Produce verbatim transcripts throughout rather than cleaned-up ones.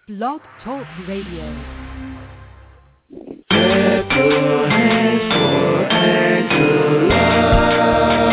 Blog Talk Radio. Clap your hands for Angela.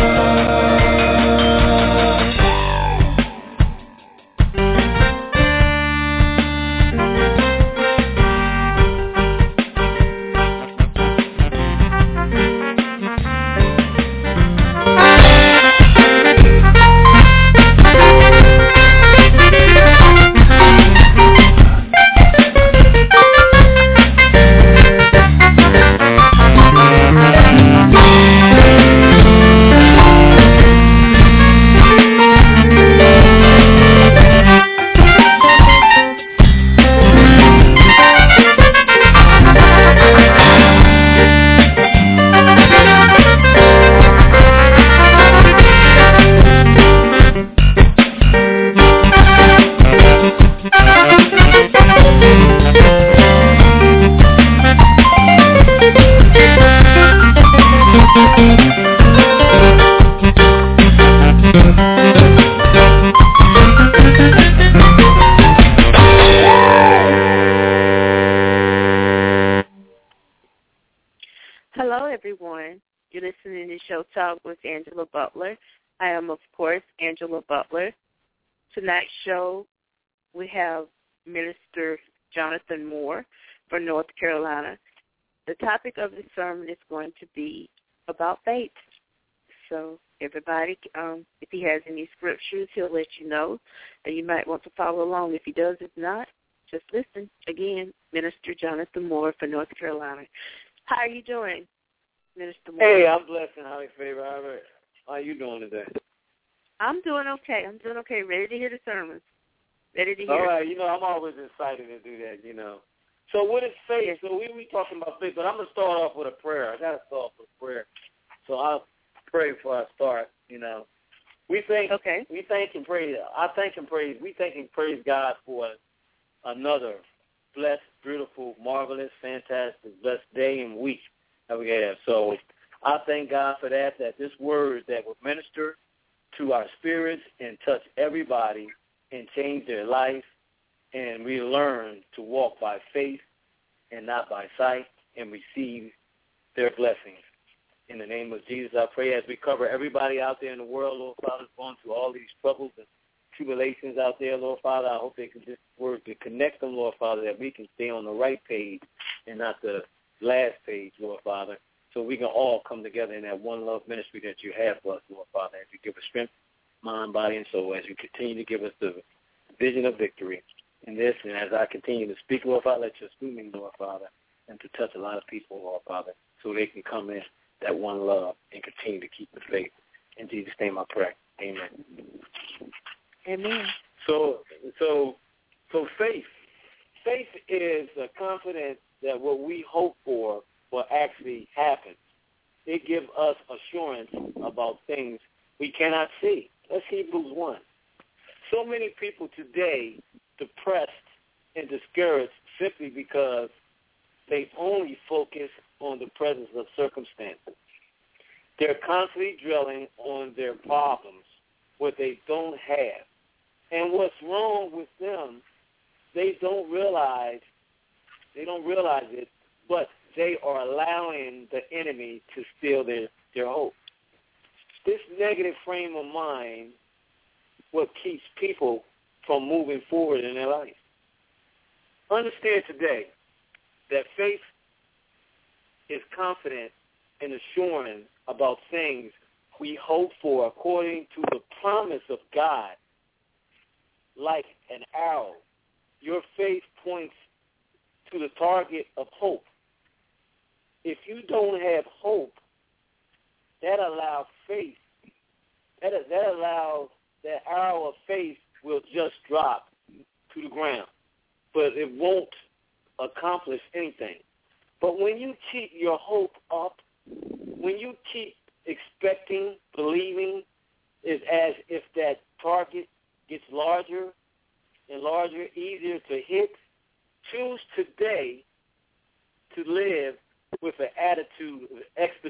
Talk with Angela Butler. I am, of course, Angela Butler. Tonight's show, we have Minister Jonathan Moore from North Carolina. The topic of the sermon is going to be about faith. So everybody, um, if he has any scriptures, he'll let you know, and you might want to follow along. If he does, if not, just listen. Again, Minister Jonathan Moore from North Carolina. How are you doing, Minister Moore? Hey, I'm blessed and highly favored. How are you doing today? I'm doing okay. I'm doing okay. Ready to hear the sermons. Ready to hear. All right. You know, I'm always excited to do that, you know. So what is faith? Yes. So we we talking about faith, but I'm going to start off with a prayer. I got to start off with a prayer. So I'll pray before I start, you know. We thank, okay. we thank and praise. I thank and praise. We thank and praise God for another blessed, beautiful, marvelous, fantastic, blessed day and week that we have. So I thank God for that, that this word that will minister to our spirits and touch everybody and change their life, and we learn to walk by faith and not by sight and receive their blessings. In the name of Jesus, I pray as we cover everybody out there in the world, Lord Father, going through all these troubles and tribulations out there, Lord Father, I hope they can just work to connect them, Lord Father, that we can stay on the right page and not the last page, Lord Father, so we can all come together in that one love ministry that you have for us, Lord Father, as you give us strength, mind, body, and soul, as you continue to give us the vision of victory in this, and as I continue to speak, Lord Father, let your speak me, Lord Father, and to touch a lot of people, Lord Father, so they can come in that one love and continue to keep the faith. In Jesus' name I pray. Amen. Amen. So, so, so faith. Faith is a confidence that what we hope for will actually happen. It gives us assurance about things we cannot see. That's Hebrews one. So many people today depressed and discouraged simply because they only focus on the presence of circumstances. They're constantly dwelling on their problems, what they don't have. And what's wrong with them, they don't realize, they don't realize it, but they are allowing the enemy to steal their, their hope. This negative frame of mind, what keeps people from moving forward in their life. Understand today that faith is confident and assuring about things we hope for according to the promise of God. Like an arrow, your faith points to the target of hope. If you don't have hope, that allows faith, that, that allows that arrow of faith will just drop to the ground, but it won't accomplish anything. But when you keep your hope up, when you keep expecting, believing, it's as if that target gets larger and larger, easier to hit. Choose today to live with an attitude of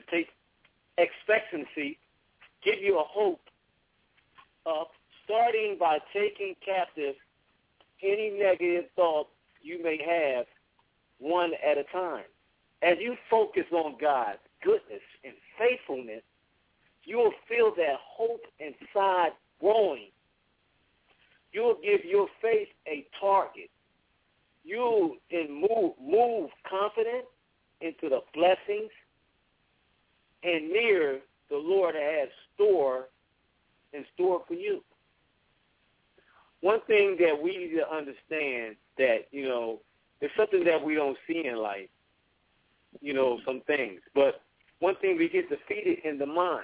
expectancy, give you a hope up, starting by taking captive any negative thoughts you may have one at a time. As you focus on God's goodness and faithfulness, you will feel that hope inside growing. You will give your faith a target. You will move, move confident into the blessings and near the Lord has store in store for you. One thing that we need to understand that, you know, it's something that we don't see in life, you know, some things. But one thing, we get defeated in the mind,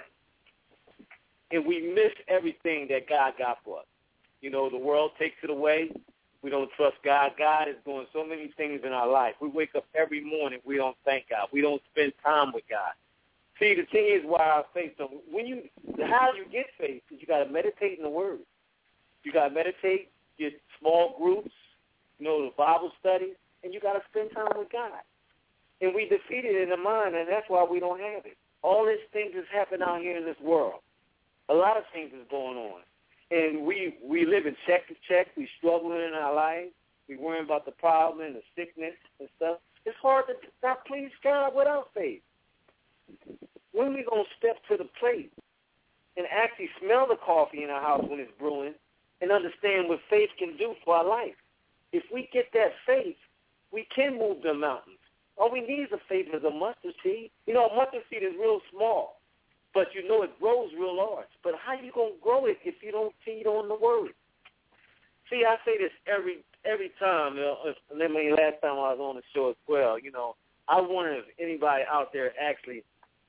and we miss everything that God got for us. You know, the world takes it away. We don't trust God. God is doing so many things in our life. We wake up every morning. We don't thank God. We don't spend time with God. See, the thing is why our faith don't. When you, how you get faith is you got to meditate in the Word. You got to meditate, get small groups, you know, the Bible studies, and you got to spend time with God. And we defeat it in the mind, and that's why we don't have it. All these things is happening out here in this world. A lot of things is going on. And we, we live in check to check. We struggling in our lives. We worrying about the problem and the sickness and stuff. It's hard to not please God without faith. When are we going to step to the plate and actually smell the coffee in our house when it's brewing and understand what faith can do for our life? If we get that faith, we can move the mountains. All we need is a faith as a mustard seed. You know, a mustard seed is real small, but you know it grows real large. But how you going to grow it if you don't feed on the Word? See, I say this every every time. You know, I mean, last time I was on the show as well, you know, I wonder if anybody out there actually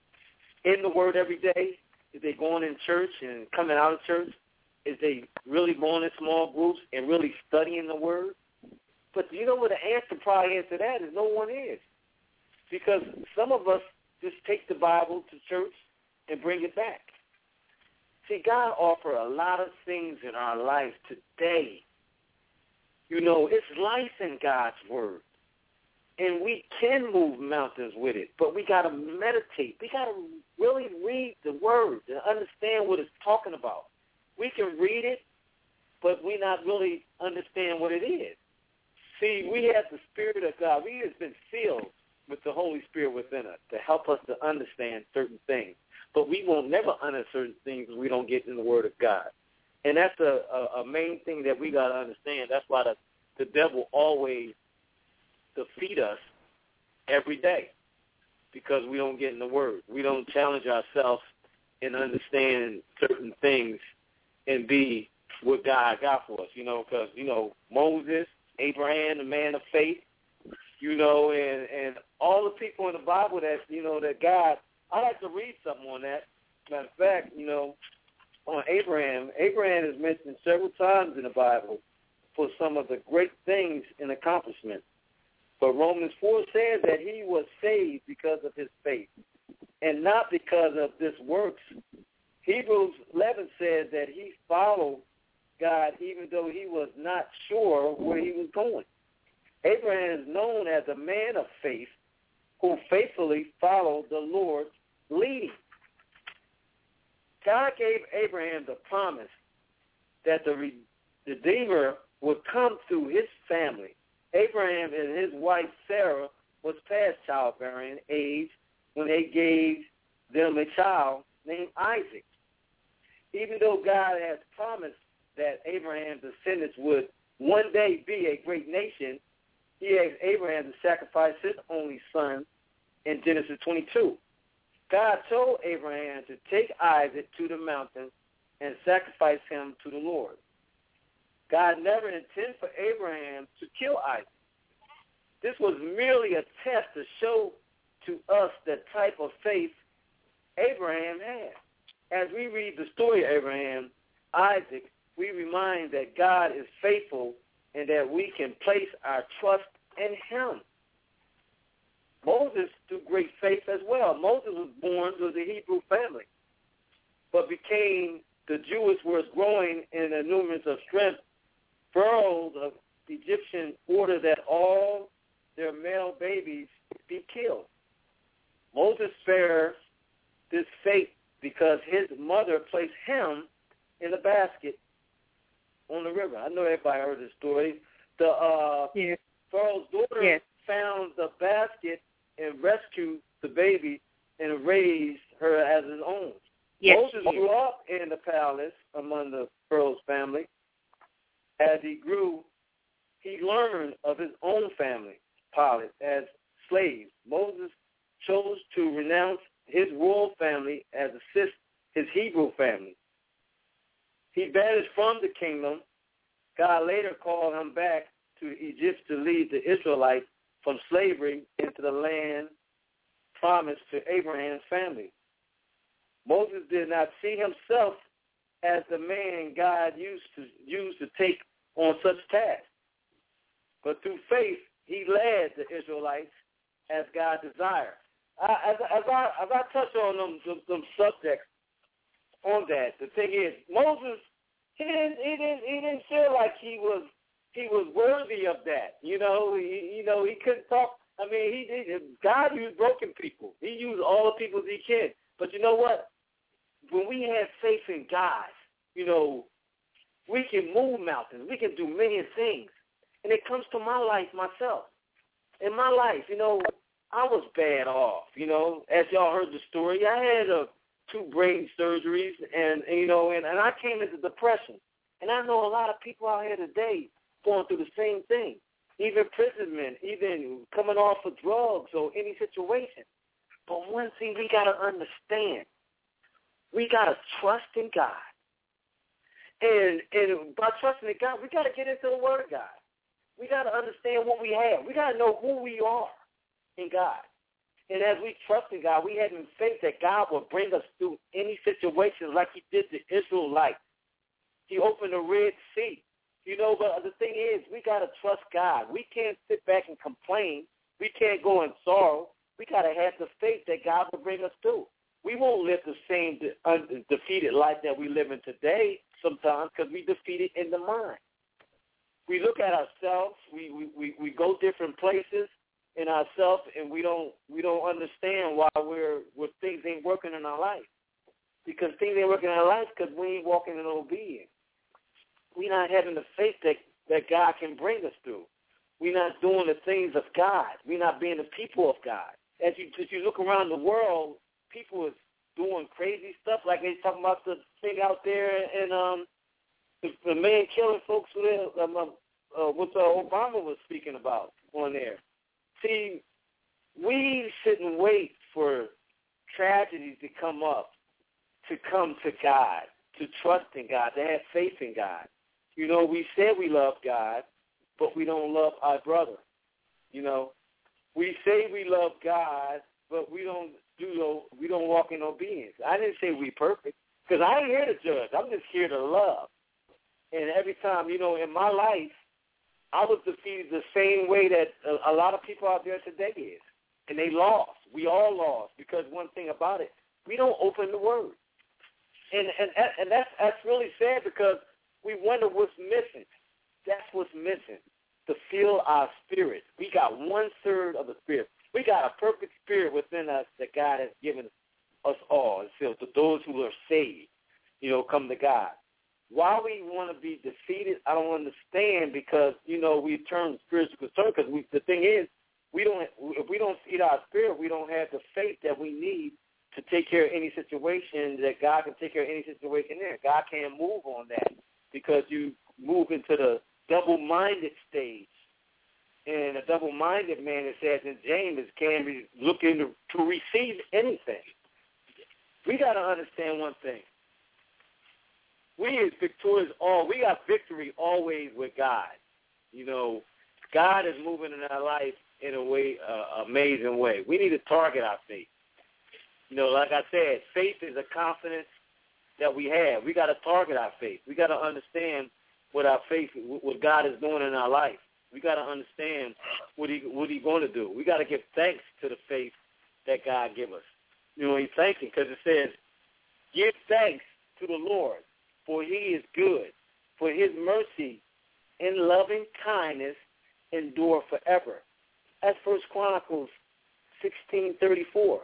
in the Word every day, is they going in church and coming out of church, is they really going in small groups and really studying the Word? But you know what the answer probably is to that is no one is. Because some of us just take the Bible to church and bring it back. See, God offers a lot of things in our life today. You know, it's life in God's Word. And we can move mountains with it, but we got to meditate. We got to really read the Word and understand what it's talking about. We can read it, but we not really understand what it is. See, we have the Spirit of God. We have been filled with the Holy Spirit within us to help us to understand certain things. But we will never understand certain things if we don't get in the Word of God. And that's a, a, a main thing that we got to understand. That's why the, the devil always defeat us every day, because we don't get in the Word. We don't challenge ourselves and understand certain things and be what God got for us, you know, because, you know, Moses, Abraham, the man of faith, you know, and, and all the people in the Bible that, you know, that God, I like to read something on that. Matter of fact, you know, on Abraham, Abraham is mentioned several times in the Bible for some of the great things and accomplishments. But Romans four says that he was saved because of his faith and not because of this works. Hebrews eleven says that he followed God even though he was not sure where he was going. Abraham is known as a man of faith who faithfully followed the Lord's leading. God gave Abraham the promise that the Redeemer would come through his family. Abraham and his wife Sarah was past childbearing age when they gave them a child named Isaac. Even though God has promised that Abraham's descendants would one day be a great nation, he asked Abraham to sacrifice his only son in Genesis twenty-two. God told Abraham to take Isaac to the mountain and sacrifice him to the Lord. God never intended for Abraham to kill Isaac. This was merely a test to show to us the type of faith Abraham had. As we read the story of Abraham, Isaac, we remind that God is faithful and that we can place our trust in him. Moses, through great faith as well. Moses was born to the Hebrew family, but became, the Jewish was growing in the numerous of strength. Pharaoh, the Egyptian, ordered that all their male babies be killed. Moses spared this fate because his mother placed him in a basket on the river. I know everybody heard this story, Yes. Pharaoh's daughter yes. found the basket and rescued the baby and raised her as his own. Yes. Moses grew up in the palace among the Pharaoh's family. As he grew, he learned of his own family, Pilate, as slaves. Moses chose to renounce his royal family as assist his Hebrew family. He banished from the kingdom. God later called him back to Egypt to lead the Israelites from slavery into the land promised to Abraham's family. Moses did not see himself as the man God used to use to take on such tasks. But through faith, he led the Israelites as God desired. I, as, as, I, as I touch on them, them, them subjects on that, the thing is, Moses, he didn't, he didn't, he didn't feel like he was, he was worthy of that. You know, he, you know, he couldn't talk. I mean, he did. God used broken people. He used all the people he can. But you know what? When we have faith in God, you know, we can move mountains. We can do many things. And it comes to my life myself. In my life, you know, I was bad off. You know, as y'all heard the story, I had a, two brain surgeries, and, and you know, and, and I came into depression. And I know a lot of people out here today going through the same thing, even imprisonment, even coming off of drugs or any situation. But one thing we got to understand, we got to trust in God. And, and by trusting in God, we got to get into the Word of God. We got to understand what we have. We got to know who we are in God. And as we trust in God, we have faith that God will bring us through any situation like he did the Israelites. He opened the Red Sea. You know, but the thing is, we got to trust God. We can't sit back and complain. We can't go in sorrow. We got to have the faith that God will bring us through. We won't live the same de- un- defeated life that we live in today sometimes because we defeated in the mind. We look at ourselves. We, we, we, we go different places in ourselves, and we don't we don't understand why we're where things ain't working in our life. Because things ain't working in our life because we ain't walking in obedience. We're not having the faith that, that God can bring us through. We're not doing the things of God. We're not being the people of God. As you as you look around the world, people is doing crazy stuff like they talking about the thing out there and um the, the man killing folks with um, uh, what uh, Obama was speaking about on there. See, we shouldn't wait for tragedies to come up to come to God, to trust in God, to have faith in God. You know, we said we love God, but we don't love our brother. You know, we say we love God, but we don't do no, we don't walk in obedience. I didn't say we perfect because I ain't here to judge. I'm just here to love. And every time, you know, in my life, I was defeated the same way that a, a lot of people out there today is, and they lost. We all lost because one thing about it, we don't open the Word, and and and that's that's really sad because we wonder what's missing. That's what's missing. To fill our spirit, we got one third of the spirit. We got a perfect spirit within us that God has given us all. It's filled to those who are saved, you know, come to God. Why we want to be defeated, I don't understand because, you know, we turn spiritual concern because we, the thing is, we don't, if we don't feed our spirit, we don't have the faith that we need to take care of any situation, that God can take care of any situation there. God can't move on that because you move into the double-minded stage. And a double-minded man, it says in James, can't be looking to, to receive anything. We got to understand one thing. We is victorious all. We got victory always with God. You know, God is moving in our life in a way, uh, amazing way. We need to target our faith. You know, like I said, faith is a confidence that we have. We got to target our faith. We got to understand what our faith, what God is doing in our life. We got to understand what he what He's going to do. We got to give thanks to the faith that God give us. You know, He's thanking because it says, "Give thanks to the Lord, for He is good, for His mercy and loving kindness endure forever." That's First Chronicles sixteen thirty-four.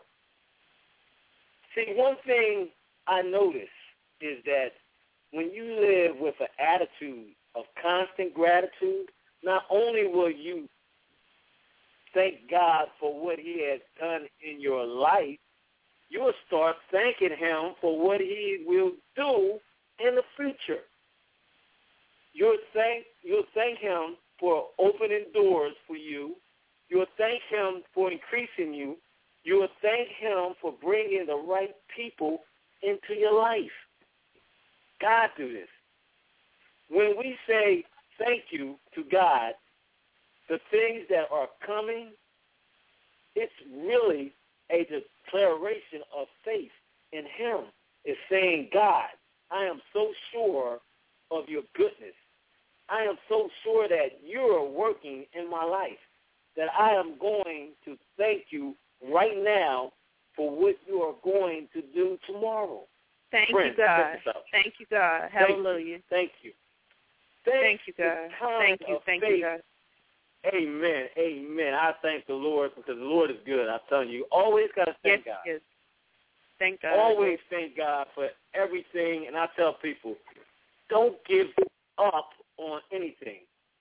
See, one thing I notice is that when you live with an attitude of constant gratitude, not only will you thank God for what he has done in your life, you will start thanking him for what he will do in the future. You'll thank, you'll thank him for opening doors for you. You'll thank him for increasing you. You'll thank him for bringing the right people into your life. God do this. When we say thank you to God, the things that are coming, it's really a declaration of faith in him. It's saying, God, I am so sure of your goodness. I am so sure that you are working in my life, that I am going to thank you right now for what you are going to do tomorrow. Thank Friends, you, God. check this out. Thank you, God. Hallelujah. Thank you. Thank, Thank you, God. Thank you. Thank faith. you, God. Amen. Amen. I thank the Lord because the Lord is good. I'm telling you, always got to thank yes, God. Yes. Thank God. Always thank God for everything. And I tell people, don't give up on anything.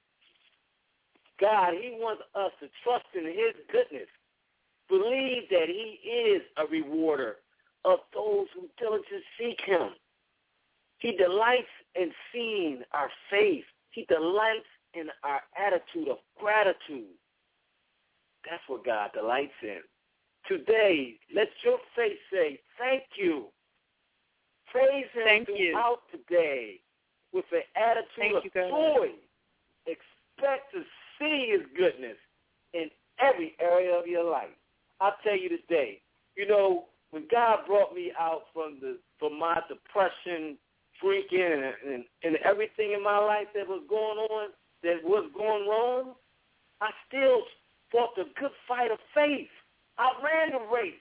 God, he wants us to trust in his goodness. Believe that he is a rewarder of those who diligently seek him. He delights in seeing our faith. He delights in our attitude of gratitude. That's what God delights in. Today, let your faith say, thank you. Praise him thank throughout you. today with an attitude thank of you, God. joy. Expect to see his goodness in every area of your life. I'll tell you today, you know, when God brought me out from the from my depression, drinking, and, and, and everything in my life that was going on, that was going wrong, I still fought the good fight of faith. I ran the race,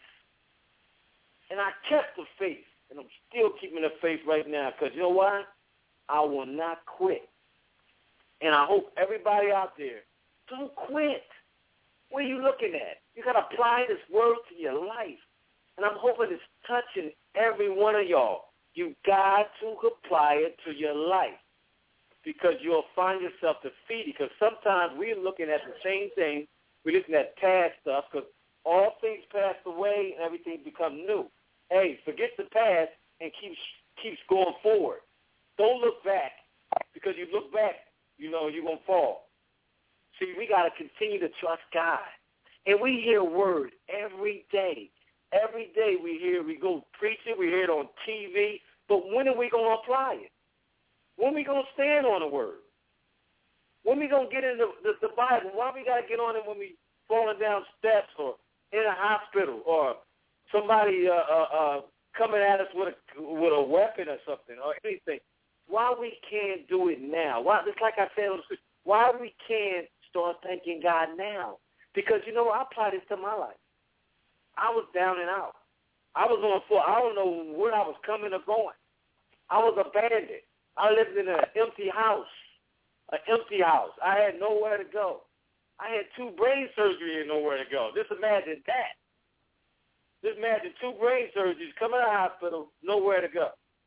and I kept the faith, and I'm still keeping the faith right now because you know why? I will not quit. And I hope everybody out there, don't quit. What are you looking at? You got to apply this word to your life. And I'm hoping it's touching every one of y'all. You got to apply it to your life because you'll find yourself defeated because sometimes we're looking at the same thing. We're looking at past stuff because all things pass away and everything becomes new. Hey, forget the past and keep keeps going forward. Don't look back because you look back, you know, you're going to fall. See, we got to continue to trust God. And we hear word every day. Every day we hear, we go preach it, we hear it on T V, but when are we going to apply it? When are we going to stand on the word? When are we going to get into the, the, the Bible? Why we got to get on it when we falling down steps or in a hospital or somebody uh, uh, uh, coming at us with a, with a weapon or something or anything? Why we can't do it now? Why, just like I said, why we can't start thanking God now? Because, you know, I apply this to my life. I was down and out. I was on foot. I don't know where I was coming or going. I was abandoned. I lived in an empty house, an empty house. I had nowhere to go. I had two brain surgery and nowhere to go. Just imagine that. Just imagine two brain surgeries, coming out of the hospital, nowhere to go.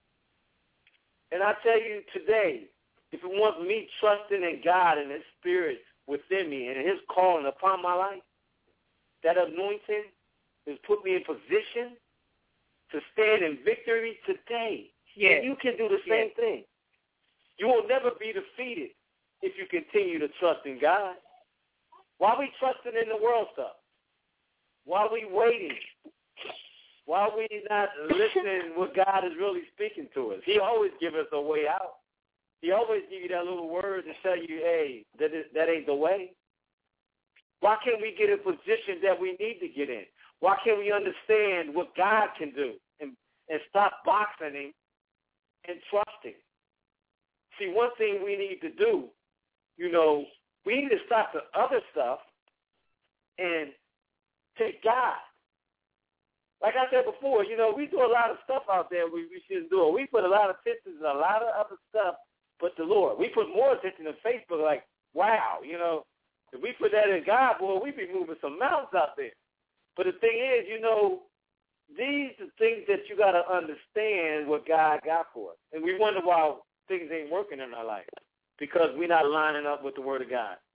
And I tell you today, if it wants me trusting in God and his spirit within me and his calling upon my life, that anointing has put me in position to stand in victory today. Yes. And you can do the same yes. thing. You will never be defeated if you continue to trust in God. Why are we trusting in the world stuff? Why are we waiting? Why are we not listening what God is really speaking to us? He always gives us a way out. He always give you that little word to tell you, hey, that, is, that ain't the way. Why can't we get in position that we need to get in? Why can't we understand what God can do and, and stop boxing him and trusting? See, one thing we need to do, you know, we need to stop the other stuff and take God. Like I said before, you know, we do a lot of stuff out there we, we shouldn't do. We put a lot of attention to a lot of other stuff but the Lord. We put more attention to Facebook like, wow, you know, if we put that in God, boy, we'd be moving some mountains out there. But the thing is, you know, these are things that you got to understand what God got for us. And we wonder why things ain't working in our life because we're not lining up with the Word of God.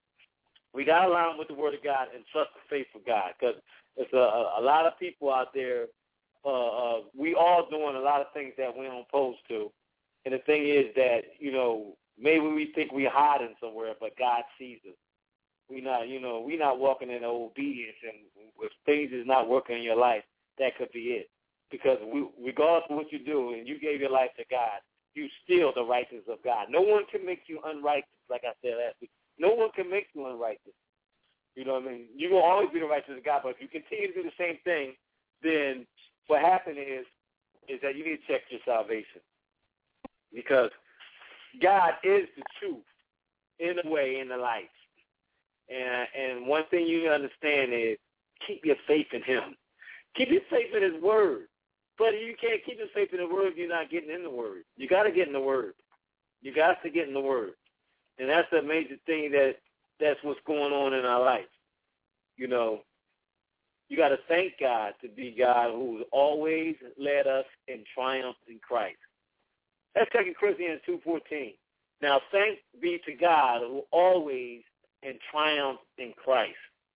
We got to line with the Word of God and trust the faith of God, because there's a, a lot of people out there. Uh, uh, we all doing a lot of things that we don't supposed to, and the thing is that, you know, maybe we think we're hiding somewhere, but God sees us. We not, you know, we not walking in obedience, and if things is not working in your life, that could be it. Because we, regardless of what you do, and you gave your life to God, you still the righteousness of God. No one can make you unrighteous, like I said last week. No one can make you unrighteous. You know what I mean? You will always be the righteousness of God, but if you continue to do the same thing, then what happens is, is that you need to check your salvation. Because God is the truth in the way, in the life. And and one thing you understand is keep your faith in him. Keep your faith in his word. But you can't keep your faith in the word if you're not getting in the word. You got to get in the word. You got to get in the word. And that's the major thing that that's what's going on in our life. You know, you got to thank God to be God who's always led us in triumph in Christ. That's Second Corinthians two fourteen. Now, thanks be to God who always in triumph in Christ.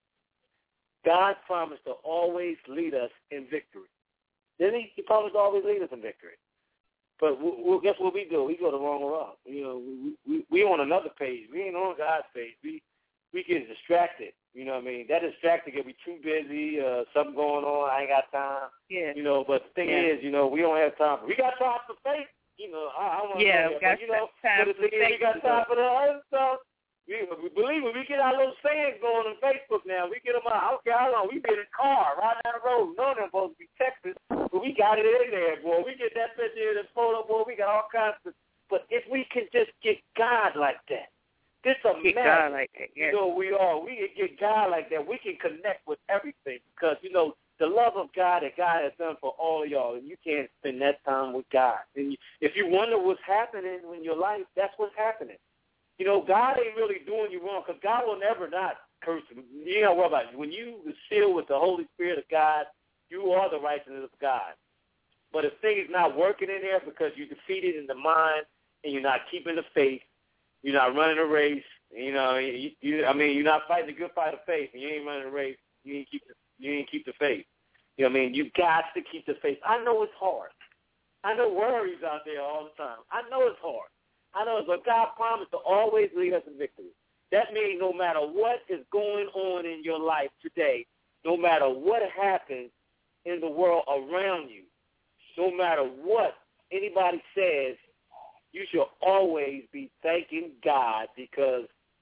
God promised to always lead us in victory. Didn't he? He promised to always lead us in victory. But we, we, guess what we do? We go the wrong route. You know, we, we we on another page. We ain't on God's page. We we get distracted. You know what I mean? That distracted get we too busy. Uh, something going on. I ain't got time. Yeah. You know, but the thing yeah. is, you know, we don't have time. We got time for faith. You know, I, I want to yeah, know that. Got But, you know, time but the thing is, we got time for the other stuff. We, we believe it. We get our little sayings going on Facebook now. We get them out. I don't care how long. We get in a car, riding down the road. None of them supposed to be Texas, but we got it in there, boy. We get that picture, the photo, boy. We got all kinds of. But if we can just get God like that, this a get mess. God like that. Yes. You know, we are. We can get God like that. We can connect with everything because you know the love of God that God has done for all of y'all, and you can't spend that time with God. And you, if you wonder what's happening in your life, that's what's happening. You know, God ain't really doing you wrong because God will never not curse you. You know what about it. When you are sealed with the Holy Spirit of God, you are the righteousness of God. But if things not working in there because you're defeated in the mind and you're not keeping the faith, you're not running a race, you know, you, you, I mean, you're not fighting the good fight of faith, and you ain't running a race, you ain't keep the, you ain't keep the faith. You know what I mean? You got to keep the faith. I know it's hard. I know worries out there all the time. I know it's hard. I know, but God promised to always lead us in victory. That means no matter what is going on in your life today, no matter what happens in the world around you, no matter what anybody says, you should always be thanking God because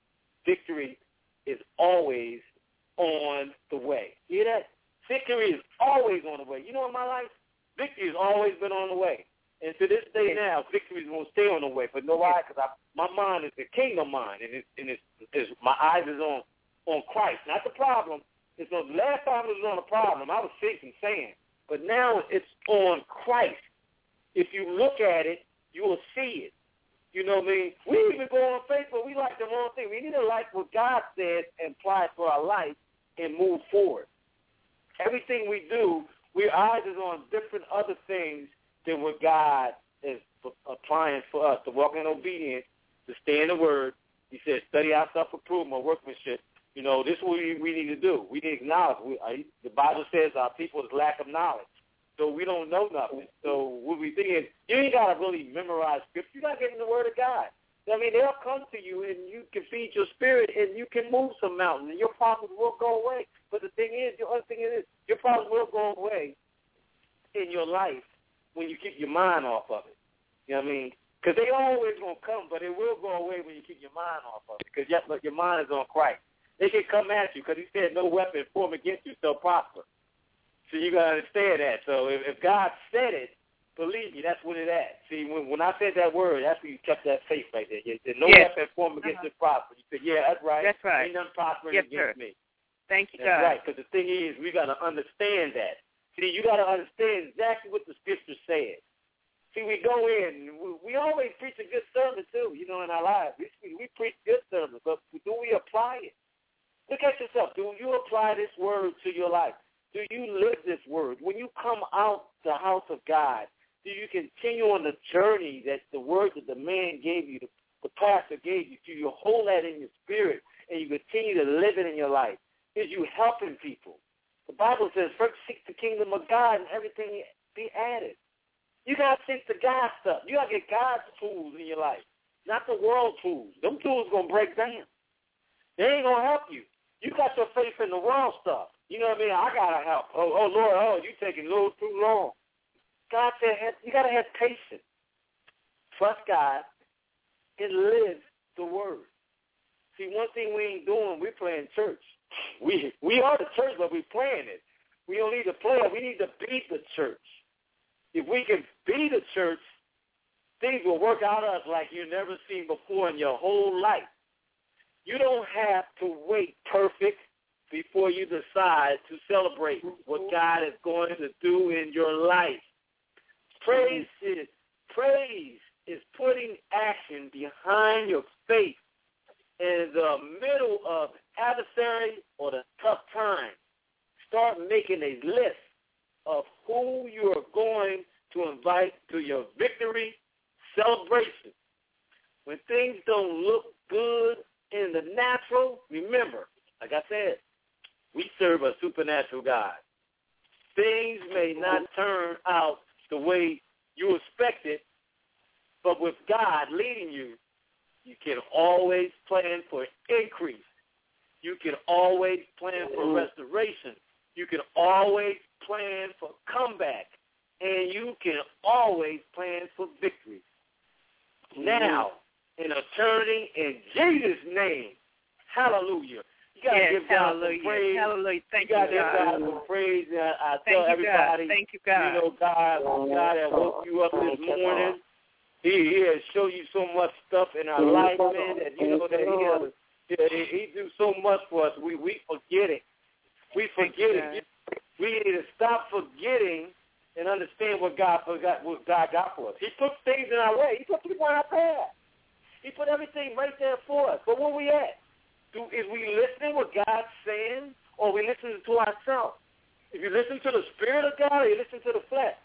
victory is always on the way. Hear that? Victory is always on the way. You know, in my life, victory has always been on the way. And to this day now, victory is going to stay on the way. But no why? Because my mind is the kingdom mind, and, it, and it's, it's, my eyes is on on Christ, not the problem. It's on, last time it was on the problem, I was facing sand. But now it's on Christ. If you look at it, you will see it. You know what I mean? We even go on Facebook. We like the wrong thing. We need to like what God says and apply it for our life and move forward. Everything we do, our eyes is on different other things than what God is applying for us to walk in obedience, to stay in the Word. He said, study our self-improvement, workmanship. You know, this is what we, we need to do. We need to acknowledge. We, I, the Bible says our people is lack of knowledge. So we don't know nothing. So what we think is, you ain't got to really memorize scripture. You got to get in the Word of God. I mean, they'll come to you, and you can feed your spirit, and you can move some mountains, and your problems will go away. But the thing is, the other thing is, your problems will go away in your life when you keep your mind off of it. You know what I mean? Because they always going to come, but it will go away when you keep your mind off of it because your mind is on Christ. They can come at you because he said no weapon formed against you shall prosper. So you got to understand that. So if, if God said it, believe me, that's what it at. See, when, when I said that word, that's when you kept that faith right there. You said no yes. weapon formed against uh-huh. you prosper. You said, yeah, that's right. That's right. Ain't nothing prospering yes, against sir. me. Thank you, that's God. That's right, because the thing is, we got to understand that. See, you got to understand exactly what the Scripture says. See, we go in, we, we always preach a good sermon, too, you know, in our lives. We, we preach good sermons, but do we apply it? Look at yourself. Do you apply this word to your life? Do you live this word? When you come out the house of God, do you continue on the journey that the word that the man gave you, the, the pastor gave you? Do you hold that in your spirit and you continue to live it in your life is you helping people. The Bible says, first seek the kingdom of God and everything be added. You got to seek the God stuff. You got to get God's tools in your life, not the world tools. Them tools going to break down. They ain't going to help you. You got your faith in the world stuff. You know what I mean? I got to help. Oh, oh, Lord, oh, you taking a little too long. God said you got to have patience. Trust God and live the word. See, one thing we ain't doing, we're playing church. We we are the church, but we're playing it. We don't need to play it. We need to be the church. If we can be the church, things will work out us like you've never seen before in your whole life. You don't have to wait perfect before you decide to celebrate what God is going to do in your life. Praise is, praise is putting action behind your faith in the middle of adversary or the tough time. Start making a list of who you are going to invite to your victory celebration. When things don't look good in the natural, remember, like I said, we serve a supernatural God. Things may not turn out the way you expected, but with God leading you, you can always plan for increase. You can always plan for restoration. You can always plan for comeback. And you can always plan for victory. Now, in eternity, in Jesus' name, hallelujah. You got to yes, give God hallelujah. some praise. Hallelujah. Thank you you, got to give God. God some praise. And I, I Thank tell you, everybody, God. Thank you, God. you know, God, God that woke you up this morning. He, he has shown you so much stuff in our life, man, that you know that he has, he, he do so much for us. We we forget it. We forget it. We need to stop forgetting and understand what God forgot, what God got for us. He put things in our way. He put people in our path. He put everything right there for us. But where we at? Do, is we listening what God's saying, or are we listening to ourselves? If you listen to the Spirit of God, or you listen to the flesh.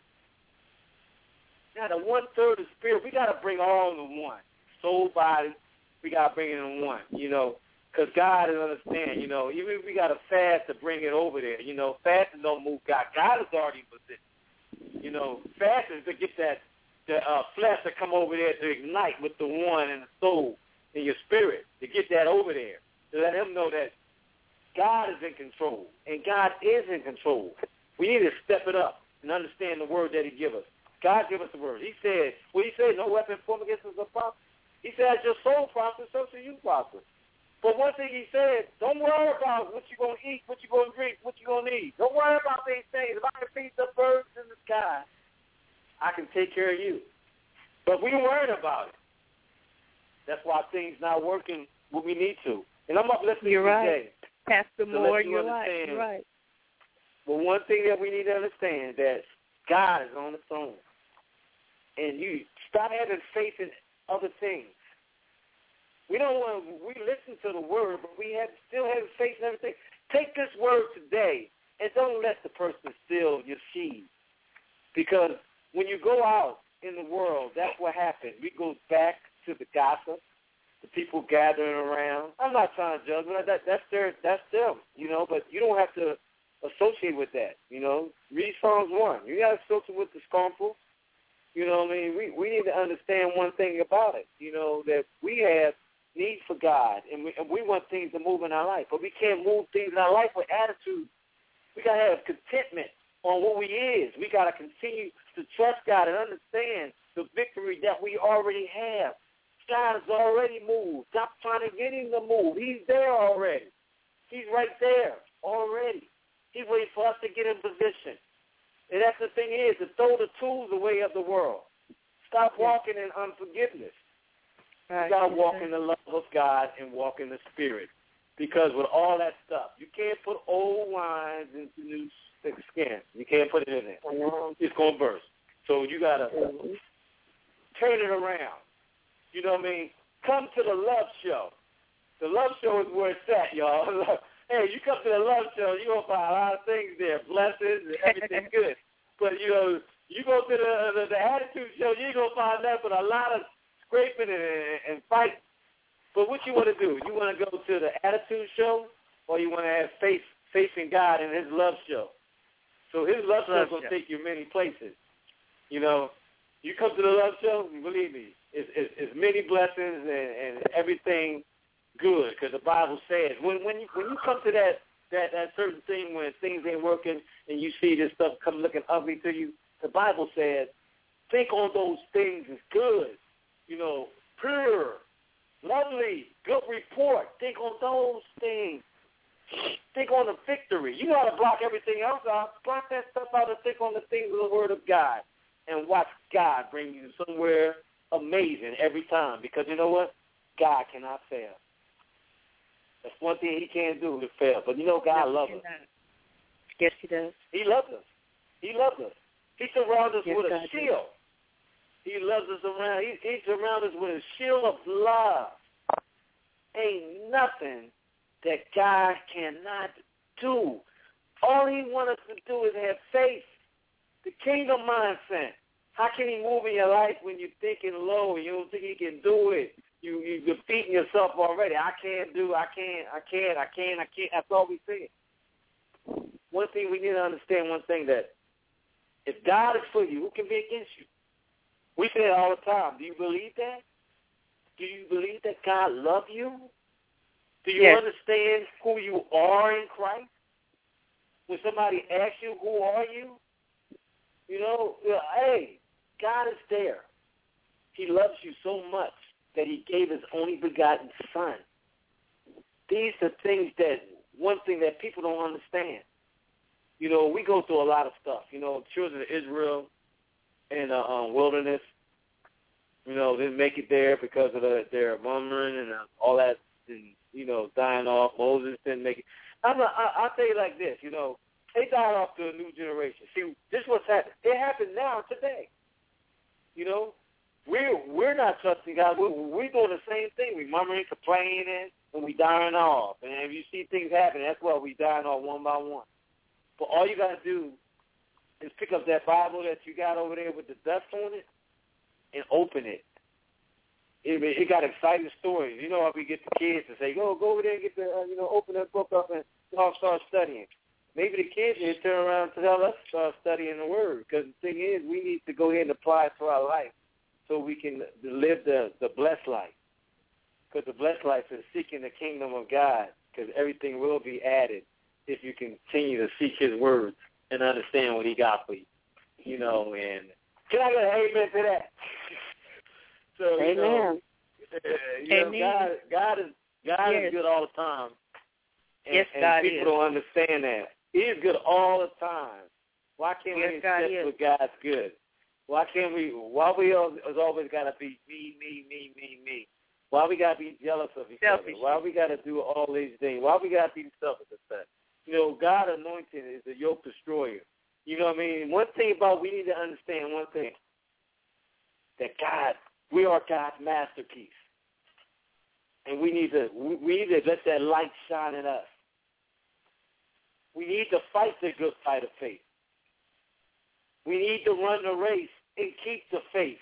Now, the one-third of the Spirit, we got to bring all in one. Soul, body, we got to bring it in one, you know, because God is understand, you know, even if we got to fast to bring it over there, you know, fasting don't move God. God is already in position. You know, fasting to get that the uh, flesh to come over there to ignite with the one and the soul and your spirit, to get that over there, to let him know that God is in control, and God is in control. We need to step it up and understand the word that he give us. God give us the word. He said, well, he said, no weapon formed against us will prosper. He said, as your soul prospers, so shall you prosper. But one thing he said, don't worry about what you're going to eat, what you're going to drink, what you're going to need. Don't worry about these things. If I can feed the birds in the sky, I can take care of you. But we worried about it. That's why things not working what we need to. And I'm uplifting You're today. Right. Pastor Moore, you you're right. You're right. But one thing that we need to understand that God is on the throne. And you stop having faith in other things. We don't want to, we listen to the word, but we have still have faith in everything. Take this word today and don't let the person steal your seed. Because when you go out in the world, that's what happens. We go back to the gossip, the people gathering around. I'm not trying to judge, but that, that's their, that's them, you know, but you don't have to associate with that, you know. Read Psalms one. You got to associate with the scornful. You know what I mean? We, we need to understand one thing about it, you know, that we have need for God, and we, and we want things to move in our life, but we can't move things in our life with attitude. We got to have contentment on what we is. We got to continue to trust God and understand the victory that we already have. God has already moved. Stop trying to get him to move. He's there already. He's right there already. He's waiting for us to get in position. And that's the thing is, to throw the tools away of the world. Stop walking in unforgiveness. Right. You got to walk in the love of God and walk in the Spirit. Because with all that stuff, you can't put old wines into new skin. You can't put it in there. Mm-hmm. It's going to burst. So you got to mm-hmm. turn it around. You know what I mean? Come to the love show. The love show is where it's at, y'all. Hey, you come to the love show, you're going to find a lot of things there, blessings and everything good. But, you know, you go to the, the, the attitude show, you ain't going to find that but a lot of scraping and, and fighting. But what you want to do? You want to go to the attitude show, or you want to have faith, faith in God and His love show? So His love show is going to take you many places. You know, you come to the love show, believe me, it's, it's, it's many blessings and, and everything good, because the Bible says when when you when you come to that, that that certain thing when things ain't working and you see this stuff come looking ugly to you, the Bible says think on those things as good, you know, pure, lovely, good report. Think on those things. Think on the victory. You got to block everything else out. Block that stuff out and think on the things of the Word of God, and watch God bring you somewhere amazing every time. Because you know what? God cannot fail. That's one thing He can't do is fail. But you know God loves us. Yes, He does. He loves us. He loves us. He surrounds us yes, with a God shield. Does. He loves us around. He, he surrounds us with a shield of love. Ain't nothing that God cannot do. All He wants us to do is have faith. The kingdom mindset. How can He move in your life when you're thinking low and you don't think He can do it? You, you're defeating yourself already. I can't do, I can't, I can't, I can't, I can't. That's all we say. One thing we need to understand, one thing, that if God is for you, who can be against you? We say it all the time. Do you believe that? Do you believe that God loves you? Do you yes. understand who you are in Christ? When somebody asks you, who are you? You know, hey, God is there. He loves you so much that He gave His only begotten Son. These are things that, one thing that people don't understand. You know, we go through a lot of stuff. You know, children of Israel in the um, wilderness, you know, didn't make it there because of the, their murmuring and uh, all that, and, you know, dying off. Moses didn't make it. I'm not, I, I'll tell you like this, you know, they died off to a new generation. See, this is what's happening. It happened now, today. You know, we're, we're not trusting God. We're, we're doing the same thing. We're murmuring, complaining, and we dying off. And if you see things happen, that's why we dying off one by one. But all you got to do is pick up that Bible that you got over there with the dust on it and open it. It, it got exciting stories. You know how we get the kids to say, go go over there and get the, uh, you know, open that book up and I'll start studying. Maybe the kids will turn around and tell us to start studying the Word, because the thing is we need to go ahead and apply it to our life so we can live the, the blessed life. Because the blessed life is seeking the kingdom of God, because everything will be added if you continue to seek His Word and understand what He got for you. You know, and can I get an amen to that? So, amen. You know, uh, you amen. know, God, God is God yes. is good all the time. And, yes, and God people is. don't understand that. He is good all the time. Why can't yes, we God accept is. what God's good? Why can't we? Why we always, always got to be me, me, me, me, me? Why we got to be jealous of each Selfish. other? Why we got to do all these things? Why we got to be selfish? You know, God anointed is a yoke destroyer. You know what I mean? One thing about, we need to understand one thing, that God, we are God's masterpiece. And we need to we need to let that light shine in us. We need to fight the good fight of faith. We need to run the race and keep the faith.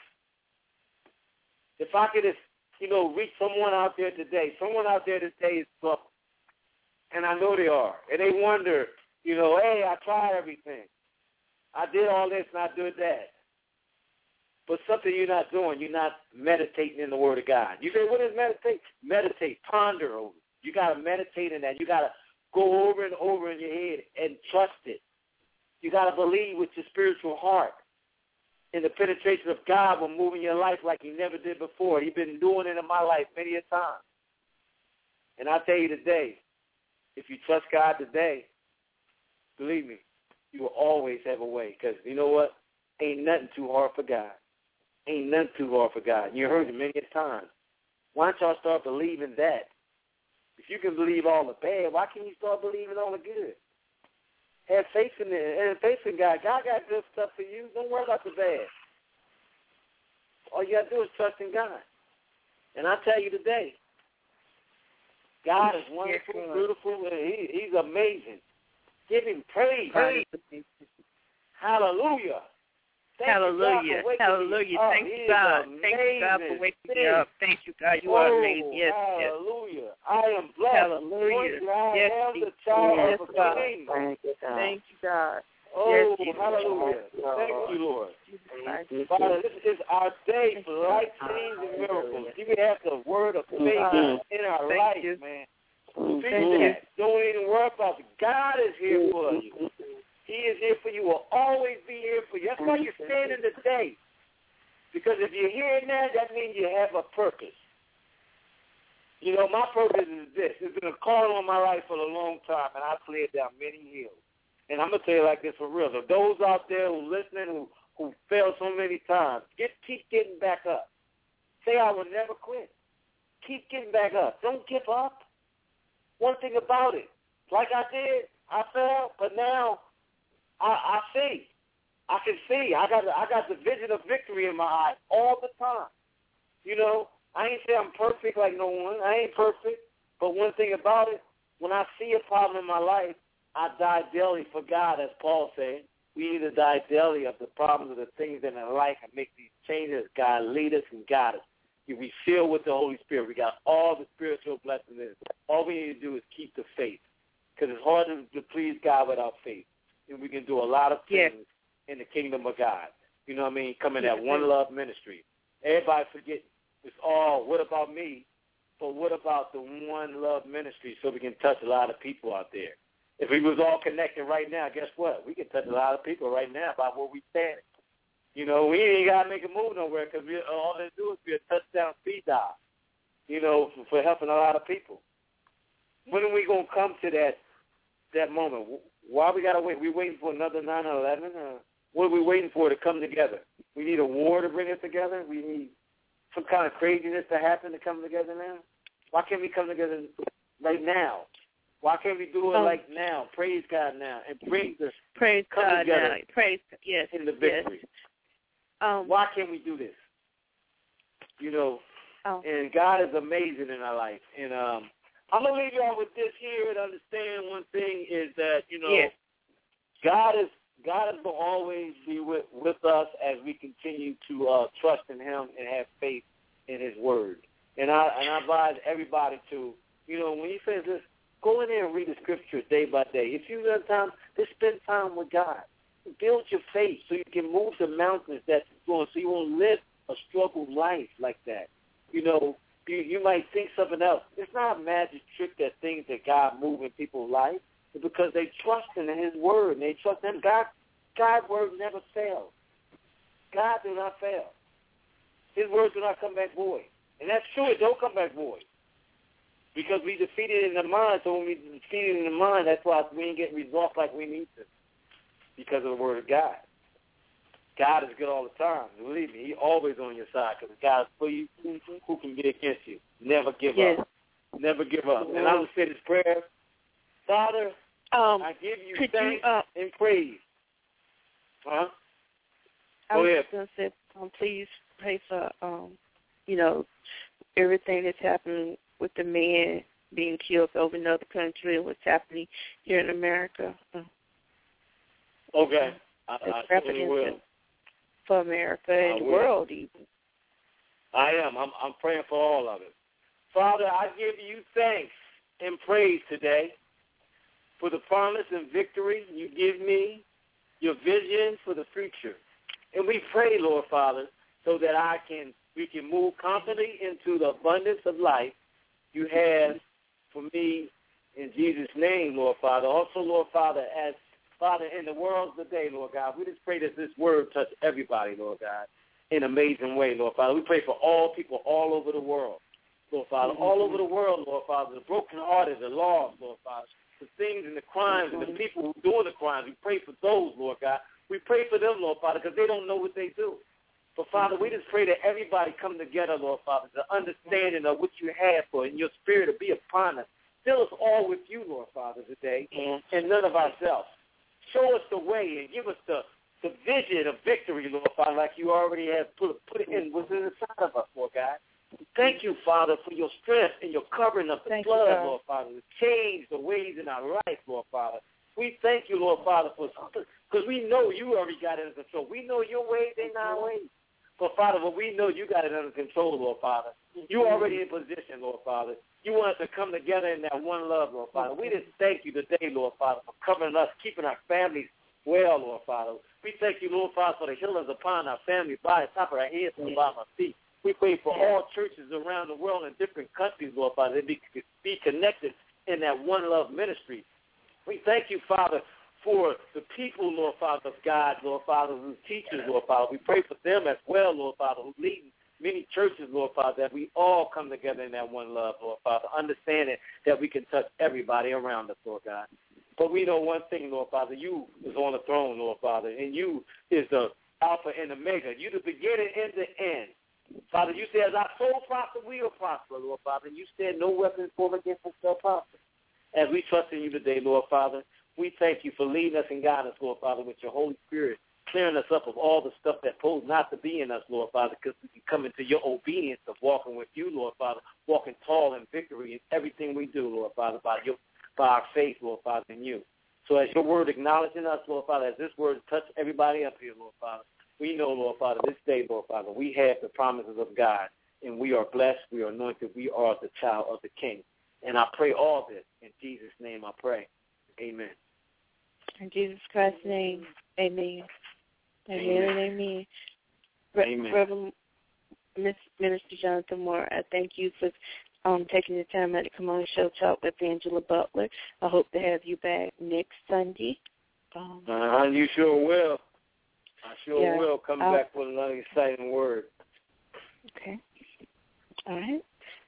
If I could just, you know, reach someone out there today, someone out there today is troubled, and I know they are, and they wonder, you know, hey, I tried everything. I did all this and I did that. But something you're not doing, you're not meditating in the Word of God. You say, what is meditate? Meditate, ponder over it. You got to meditate in that. You got to go over and over in your head and trust it. You got to believe with your spiritual heart. And the penetration of God will move in your life like He never did before. He's been doing it in my life many a time. And I tell you today, if you trust God today, believe me, you will always have a way. Because you know what? Ain't nothing too hard for God. Ain't nothing too hard for God. You heard it many times. Why don't y'all start believing that? If you can believe all the bad, why can't you start believing all the good? Have faith in it. Have faith in God. God got good stuff for you. Don't worry about the bad. All you got to do is trust in God. And I tell you today, God is wonderful, yes, beautiful, and he, He's amazing. Give Him praise. praise. Hallelujah. Thank Hallelujah. You, God, for Hallelujah. me Thank He you, God. Amazing. Thank you, God, for waking me up. Thank you, God. You oh, are amazing. Yes, hallelujah. Yes. I am blessed. Hallelujah. I yes, am the child yes, of a God. king. Thank you, God. Thank you, God. Oh, yes, hallelujah. Thank you, Lord. Father, this is our day for life-changing miracles. You have the word of faith in our Thank life, you. man. Thank Speak you. that. Don't even worry about it. God is here for you. He is here for you. Will always be here for you. That's why you're standing today. Because if you're here now, that means you have a purpose. You know, my purpose is this. There's been a call on my life for a long time, and I've cleared down many hills. And I'm going to tell you like this for real. So those out there who listening, who, who failed so many times, get, keep getting back up. Say, I will never quit. Keep getting back up. Don't give up. One thing about it, like I did, I fell, but now I, I see. I can see. I got I got the vision of victory in my eyes all the time. You know, I ain't say I'm perfect like no one. I ain't perfect. But one thing about it, when I see a problem in my life, I die daily for God, as Paul said. We need to die daily of the problems of the things in our life and make these changes. God lead us and guide us. We fill with the Holy Spirit. We got all the spiritual blessings in it. All we need to do is keep the faith, because it's hard to, to please God without faith. And we can do a lot of things yes. in the kingdom of God. You know what I mean? Coming at One Love Ministry. Everybody forget it's all, what about me? But what about the One Love Ministry so we can touch a lot of people out there? If we was all connected right now, guess what? We can touch a lot of people right now about where we stand. You know, we ain't got to make a move nowhere because all they do is be a touchdown speed dial, you know, for, for helping a lot of people. When are we going to come to that that moment? Why we got to wait? We waiting for another nine eleven? Uh, what are we waiting for to come together? We need a war to bring us together? We need some kind of craziness to happen to come together now? Why can't we come together right now? Why can't we do it um, like now? Praise God now. And bring the Praise come God together now. Praise, yes, in the victory. Yes. Um, Why can't we do this? You know, oh. and God is amazing in our life. And um, I'm going to leave y'all with this here and understand one thing is that, you know, yes. God is God is going to always be with, with us as we continue to uh, trust in him and have faith in his word. And I, and I advise everybody to, you know, when you finish this, go in there and read the scriptures day by day. If you have time, just spend time with God. Build your faith so you can move the mountains that's going, so you won't live a struggle life like that. You know, you, you might think something else. It's not a magic trick that things that God move in people's life. It's because they trust in his word and they trust in God. God's word never fails. God does not fail. His words do not come back void. And that's true. It don't come back void. Because we defeated in the mind, so when we defeated in the mind, that's why we ain't getting results like we need to. Because of the word of God. God is good all the time. Believe me, he's always on your side because God is for you. Who can be against you? Never give yes. up. Never give up. And I'm going to say this prayer. Father, um, I give you could thanks you, uh, and praise. Huh? I Go was ahead. going to say, um, please pray for, um, you know, everything that's happening with the man being killed over in other country and what's happening here in America. Uh, Okay. I, I certainly will. For America and I the will. world even. I am. I'm, I'm praying for all of it. Father, I give you thanks and praise today for the promise and victory you give me, your vision for the future. And we pray, Lord Father, so that I can we can move confidently into the abundance of life you have for me in Jesus' name, Lord Father. Also, Lord Father, as Father, in the world today, Lord God, we just pray that this word touch everybody, Lord God, in an amazing way, Lord Father. We pray for all people all over the world, Lord Father, mm-hmm. all over the world, Lord Father, the brokenhearted, the lost, Lord Father, the things and the crimes mm-hmm. and the people who are doing the crimes. We pray for those, Lord God. We pray for them, Lord Father, because they don't know what they do. But, Father, mm-hmm. we just pray that everybody come together, Lord Father, the understanding of what you have for and your spirit to be upon us. Fill us all with you, Lord Father, today, mm-hmm. and none of ourselves. Show us the way and give us the, the vision of victory, Lord Father, like you already have put, put it in within the side of us, Lord God. Thank you, Father, for your strength and your covering of the thank blood, you, Lord Father, to change the ways in our life, Lord Father. We thank you, Lord Father, for Because we know you already got it under control. We know your ways ain't our ways. But, Father, but we know you got it under control, Lord Father. You already in position, Lord Father. You want us to come together in that one love, Lord Father. We just thank you today, Lord Father, for covering us, keeping our families well, Lord Father. We thank you, Lord Father, for the healings upon our family, body, top of our heads, and bottom of our feet. We pray for all churches around the world in different countries, Lord Father, that be, be connected in that one love ministry. We thank you, Father, for the people, Lord Father, of God, Lord Father, who teachers, Lord Father. We pray for them as well, Lord Father, who lead many churches, Lord Father, that we all come together in that one love, Lord Father, understanding that we can touch everybody around us, Lord God. But we know one thing, Lord Father, you is on the throne, Lord Father, and you is the Alpha and Omega. You the beginning and the end. Father, you said, as our soul prosper, we will prosper, Lord Father. And you said, no weapon formed against us shall prosper. As we trust in you today, Lord Father, we thank you for leading us and guiding us, Lord Father, with your Holy Spirit, clearing us up of all the stuff that pose not to be in us, Lord Father, because we can come into your obedience of walking with you, Lord Father, walking tall in victory in everything we do, Lord Father, by your by our faith, Lord Father, in you. So as your word acknowledging us, Lord Father, as this word touch everybody up here, Lord Father, we know, Lord Father, this day, Lord Father, we have the promises of God, and we are blessed, we are anointed, we are the child of the King. And I pray all this in Jesus' name I pray. Amen. In Jesus Christ's name, amen. Amen and amen. Amen. Reverend Minister Jonathan Moore, I thank you for um, taking the time out to come on the show, talk with Angela Butler. I hope to have you back next Sunday. Um, uh, you sure will. I sure yeah, will come I'll, back with another exciting word. Okay. All right.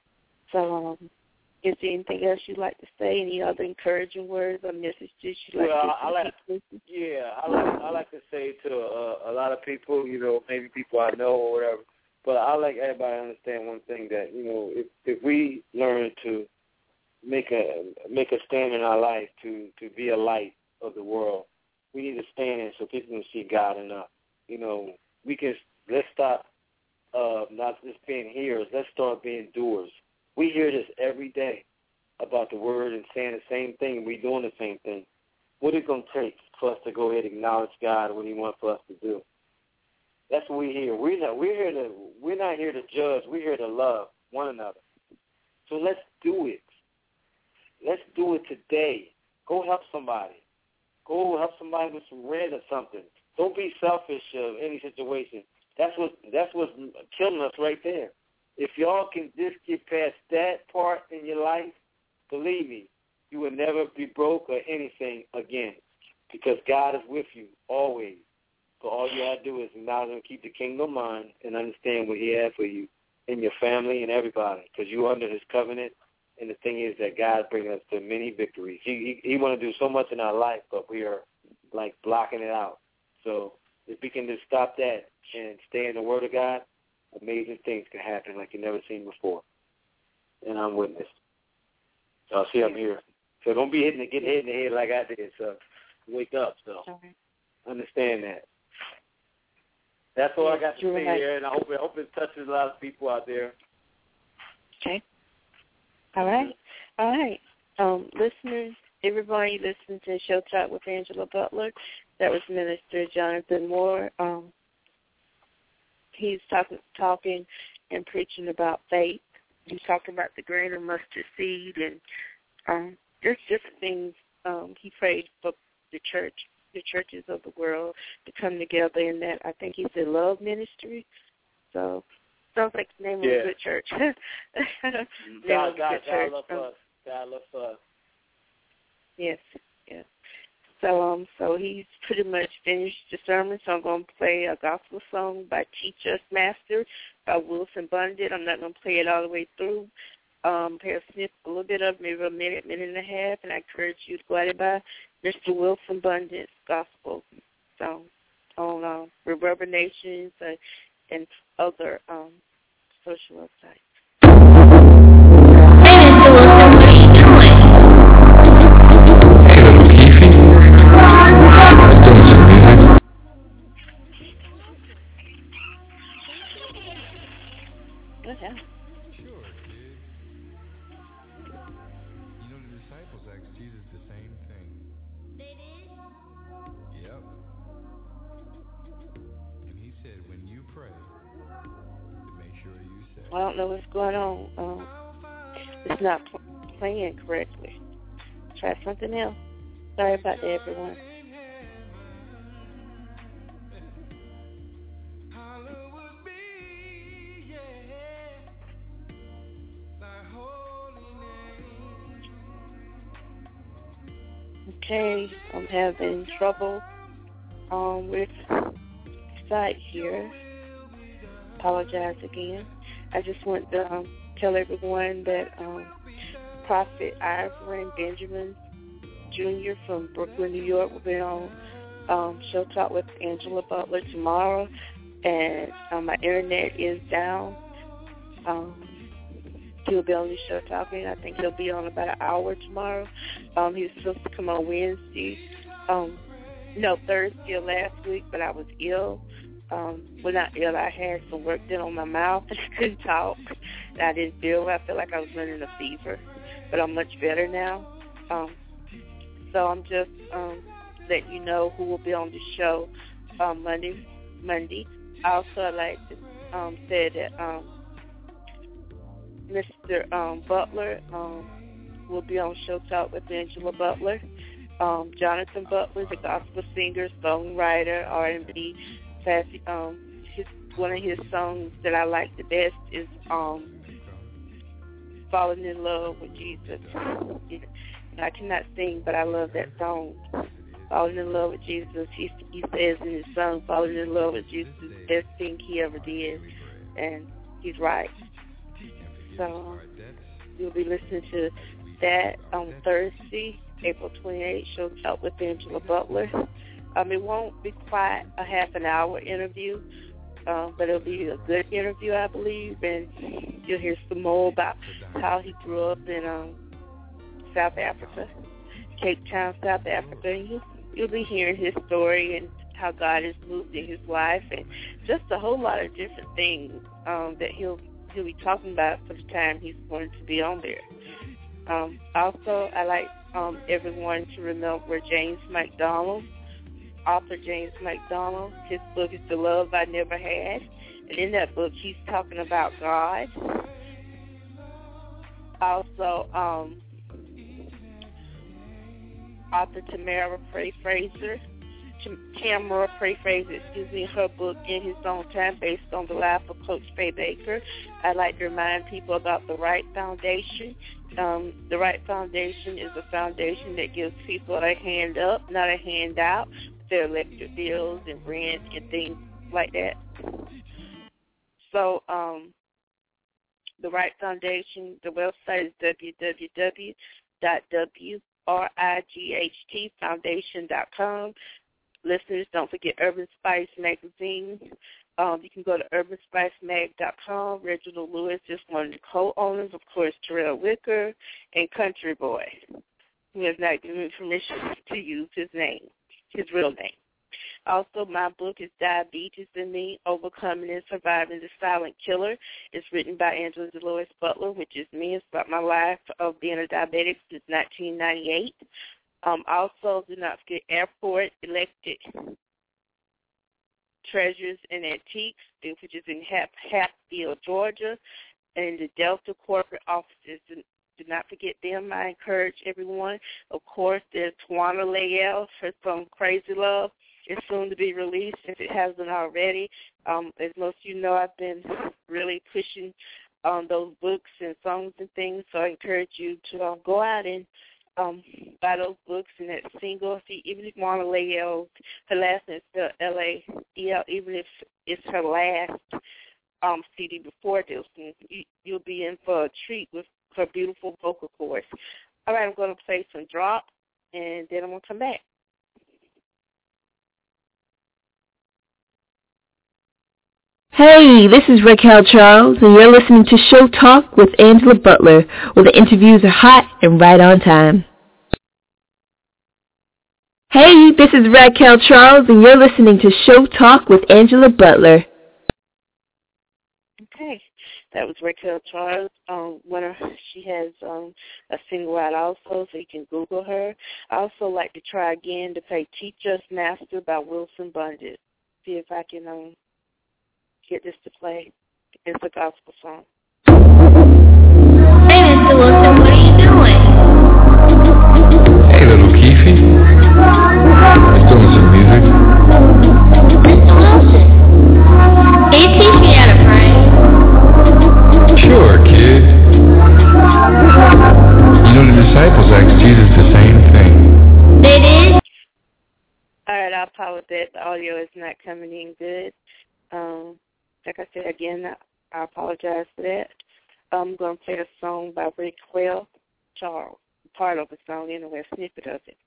So, um, is there anything else you'd like to say? Any other encouraging words or messages you'd like well, to I, I like, yeah, I like I like to say to uh, a lot of people, you know, maybe people I know or whatever, but I like everybody to understand one thing, that, you know, if if we learn to make a make a stand in our life to, to be a light of the world, we need to stand in so people can see God in us. You know, we can let's stop uh, not just being hearers. Let's start being doers. We hear this every day about the word and saying the same thing. We're doing the same thing. What is it going to take for us to go ahead and acknowledge God, what he wants for us to do? That's what we hear. We're not, we're here to, we're not here to judge. We're here to love one another. So let's do it. Let's do it today. Go help somebody. Go help somebody with some rent or something. Don't be selfish of any situation. That's what that's what's killing us right there. If y'all can just get past that part in your life, believe me, you will never be broke or anything again, because God is with you always. So all you have to do is acknowledge and keep the kingdom mind and understand what he has for you and your family and everybody, because you're under his covenant. And the thing is that God is bringing us to many victories. He he, he want to do so much in our life, but we are, like, blocking it out. So if we can just stop that and stay in the Word of God, amazing things can happen like you've never seen before. And I'm witness. So I'll see I'm here. So don't be hitting getting hit in the head like I did. So wake up. So okay. Understand that. That's all yeah, I got to say right. here, and I hope it, I hope it touches a lot of people out there. Okay. All right. All right. Um, listeners, everybody listening to Show Talk with Angela Butler. That was Minister Jonathan Moore. Um, he's talking, talking and preaching about faith. He's talking about the grain of mustard seed and um, just different things. Um, he prayed for the church, the churches of the world to come together in that. I think he said love ministry. So sounds like the name yeah. of a good church. God, God, God, God love um, us. God love us. Yes, yes. So um, so he's pretty much finished the sermon. So I'm going to play a gospel song by Teach Us Master by Wilson Bundit. I'm not going to play it all the way through. Um, play a snip, a little bit of maybe a minute, minute and a half, and I encourage you to go out and buy Mister Wilson Bundit's gospel song on um, Reverberations uh, and other um, social websites. Good hell. Sure, kid. You know, the disciples asked Jesus the same thing. They did? Yep. I don't know what's going on. Um, it's not pl- playing correctly. Try something else. Sorry about that, everyone. Okay, I'm having trouble um, with site here. Apologize again. I just want to um, tell everyone that um, Prophet Ivor and Benjamin Junior from Brooklyn, New York will be on um, Show Talk with Angela Butler tomorrow, and um, my internet is down. Um, he'll be on the show talking. I think he'll be on about an hour tomorrow. Um, he was supposed to come on Wednesday. Um, no, Thursday of last week, but I was ill. Um, well, not ill. I had some work done on my mouth. I couldn't talk. I didn't feel well. I felt like I was running a fever, but I'm much better now. Um, so I'm just um, letting you know who will be on the show um, Monday. Monday. Also, I'd like to um, say that um, Mister Um, Butler um, will be on Show Talk with Angela Butler. Um, Jonathan Butler, the gospel singer, songwriter, R and B. Um, his, one of his songs that I like the best is um, Falling in Love with Jesus. I cannot sing, but I love that song. Falling in Love with Jesus. He, he says in his song, Falling in Love with Jesus is the best thing he ever did. And he's right. So you'll be listening to that on Thursday, April twenty-eighth, Show Talk with Angela Butler. Um, it won't be quite a half an hour interview, um, but it'll be a good interview, I believe, and you'll hear some more about how he grew up in um, South Africa, Cape Town, South Africa. And you, you'll be hearing his story and how God has moved in his life, and just a whole lot of different things um, that he'll he'll be talking about for the time he's going to be on there. Um, also, I like um, everyone to remember James MacDonald, author James MacDonald. His book is The Love I Never Had, and in that book, he's talking about God. Also, um, author Tamara Pray Fraser, Tamara Pray Fraser, excuse me, her book In His Own Time, based on the life of Coach Faye Baker. I'd like to remind people about the Right Foundation. Um, the Right Foundation is a foundation that gives people a hand up, not a handout, with their electric bills and rent and things like that. So, um, the Right Foundation, the website is w w w dot w r i g h t foundation dot com. Listeners, don't forget Urban Spice Magazine. Um, you can go to urban spice mag dot com. Reginald Lewis is one of the co-owners, of course, Terrell Wicker, and Country Boy, who has not given me permission to use his name, his real name. Also, my book is Diabetes in Me, Overcoming and Surviving the Silent Killer. It's written by Angela Dolores Butler, which is me. It's about my life of being a diabetic since nineteen ninety-eight. Um, also, do not forget Airport Electric Treasures and Antiques, which is in Hatfield, Georgia, and the Delta corporate offices. Do, do not forget them. I encourage everyone. Of course, there's Tawana Layel, her song Crazy Love. It's soon to be released if it hasn't already. Um, as most of you know, I've been really pushing um, those books and songs and things, so I encourage you to um, go out and um, buy those books and that single. If you, even if you want to lay L, her last name is spelled L A E L, even if it's her last um, C D before this, you, you'll be in for a treat with her beautiful vocal cords. All right, I'm going to play some drop, and then I'm going to come back. Hey, this is Raquel Charles, and you're listening to Show Talk with Angela Butler, where the interviews are hot and right on time. Hey, this is Raquel Charles, and you're listening to Show Talk with Angela Butler. Okay, that was Raquel Charles. Um, when her, she has um, a single out also, so you can Google her. I also like to try again to play Teach Us Master by Wilson Bundit. See if I can um, get this to play. It's a gospel song. Hey, Mister Wilson, what are you doing? Hey, little Keefy. Just doing some music. Mister Wilson, can you teach me how to pray? Sure, kid. You know, the disciples asked Jesus the same thing. They did? All right, I apologize. The audio is not coming in good. Um, like I said, again, I, I apologize for that. I'm going to play a song by Raquel Charles, part of the song anyway, a snippet of it.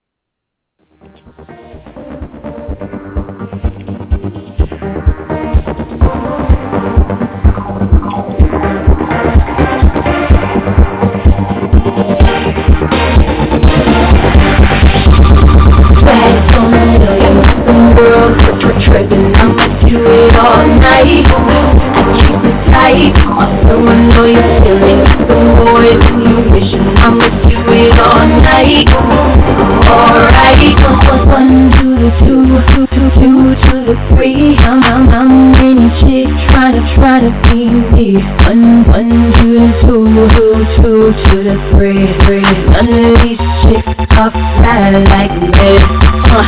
Tripping, I'ma do it all night. I keep it tight. Also, I know you're feeling the boys and you wishing I'ma do it all night. Alright, one, one, two to two, two, two, two to the three. I'm, I'm, I'm any chick trying to try to be me. One, one, two to two, two, two to the three, three. None of these chicks are flat like this. Uh,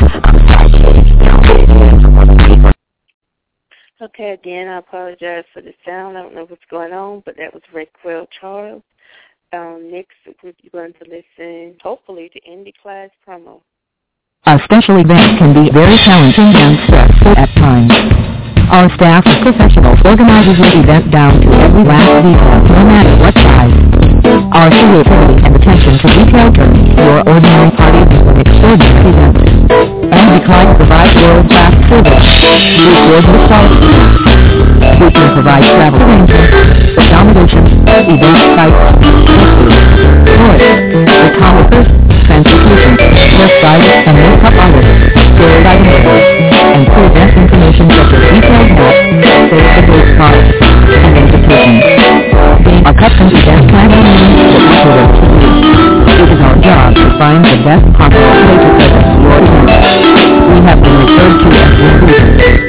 Okay, again, I apologize for the sound. I don't know what's going on, but that was Raquel Charles. Um, next, we're going to listen, hopefully, to Indie Class promo. A special event can be very challenging and stressful at times. Our staff of professionals organizes your event down to every last detail, no matter what size. Our creativity and attention to detail turn your ordinary party into an extraordinary event. And because provides world-class service, we record the quality. We can provide travel arrangements, accommodations, event sites, tours, photographers, transportation, websites, and makeup artists, field itinerary, and pre-event information such as detailed maps, save-the-date cards, and invitations. Being a custom event planner means that we can work with you. It is our job to find the best possible way to present your event. We have been referred to as recruiters.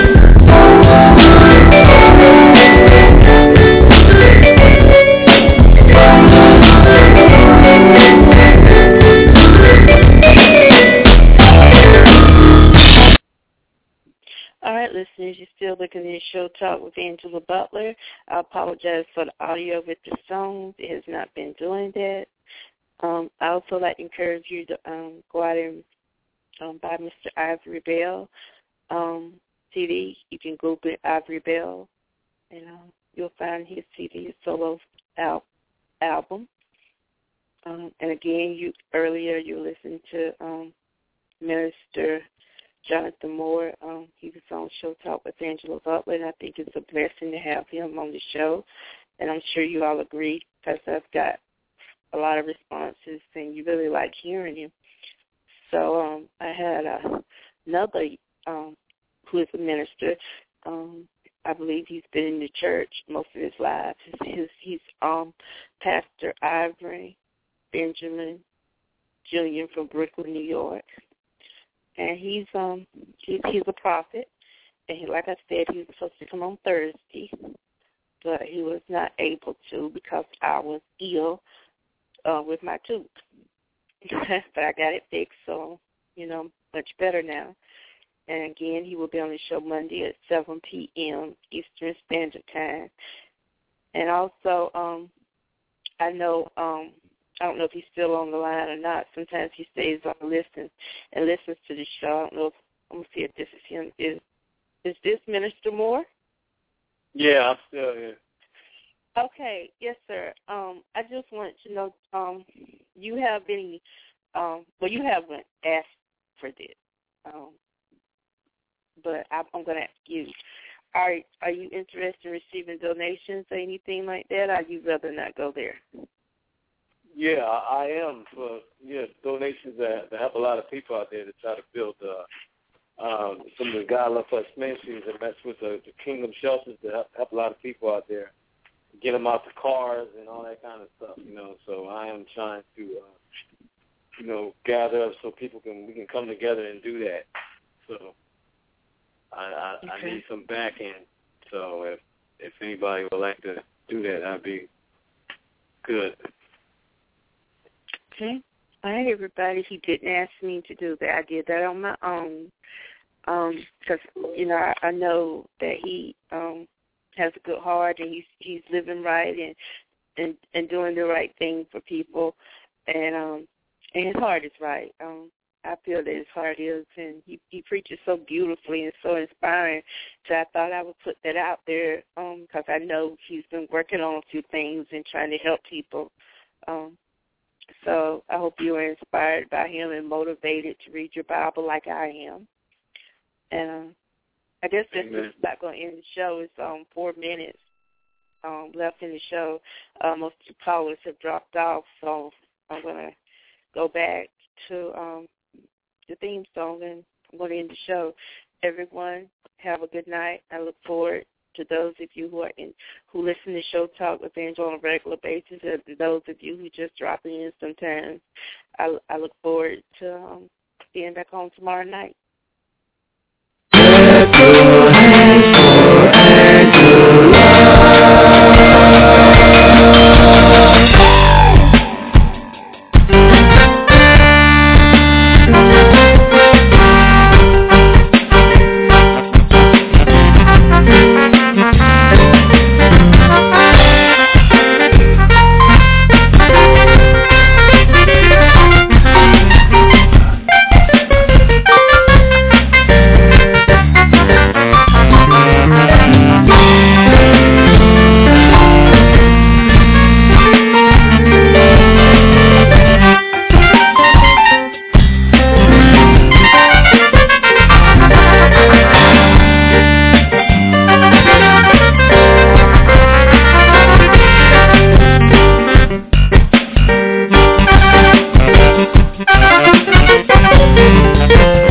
All right, listeners, you're still looking at Show Talk with Angela Butler. I apologize for the audio with the songs. It has not been doing that. Um, I also like to encourage you to um, go out and um, buy Mister Ivory Bell um, C D. You can Google Ivory Bell, and uh, you'll find his C D, his solo al- album. Um, and again, you earlier you listened to um, Minister Jonathan Moore. Um, he was on Show Talk with Angela Butler, and I think it's a blessing to have him on the show. And I'm sure you all agree because I've got a lot of responses, and you really like hearing him. So um, I had uh, another um, who is a minister. Um, I believe he's been in the church most of his life. His, his, he's um, Pastor Ivory Benjamin Junior from Brooklyn, New York. And he's um he's, he's a prophet, and he, like I said, he was supposed to come on Thursday, but he was not able to because I was ill uh, with my tooth. But I got it fixed, so you know much better now. And again, he will be on the show Monday at seven p.m. Eastern Standard Time. And also, um, I know. Um, I don't know if he's still on the line or not. Sometimes he stays on and listens and listens to the show. I don't know if I'm gonna see if this is him. Is is this Minister Moore? Yeah, I'm still here. Okay, yes, sir. Um, I just wanted to know, um, you have any, um, well, you haven't asked for this, um, but I, I'm going to ask you. Are are you interested in receiving donations or anything like that, or you'd rather not go there? Yeah, I am for yeah donations that, that help a lot of people out there to try to build uh, um, some of the God Love Us ministries, and that's with the, the Kingdom Shelters to help, help a lot of people out there, get them out the cars and all that kind of stuff. You know, so I am trying to uh, you know gather up so people can we can come together and do that. So I I, okay. I need some backing. So if if anybody would like to do that, that'd be good. Okay. All right, everybody. He didn't ask me to do that. I did that on my own because, um, you know, I, I know that he um, has a good heart and he's he's living right and, and, and doing the right thing for people. And um, and his heart is right. Um, I feel that his heart is, and he, he preaches so beautifully and so inspiring. So I thought I would put that out there because um, I know he's been working on a few things and trying to help people. Um, so I hope you are inspired by him and motivated to read your Bible like I am. And um, I guess that's just about going to end the show. It's um, four minutes um, left in the show. Uh, most of the callers have dropped off, so I'm going to go back to um, the theme song, and I'm going to end the show. Everyone, have a good night. I look forward to those of you who are in, who listen to Show Talk with Angel on a regular basis, and those of you who just drop in sometimes. I, I look forward to um, being back on tomorrow night. Thank you.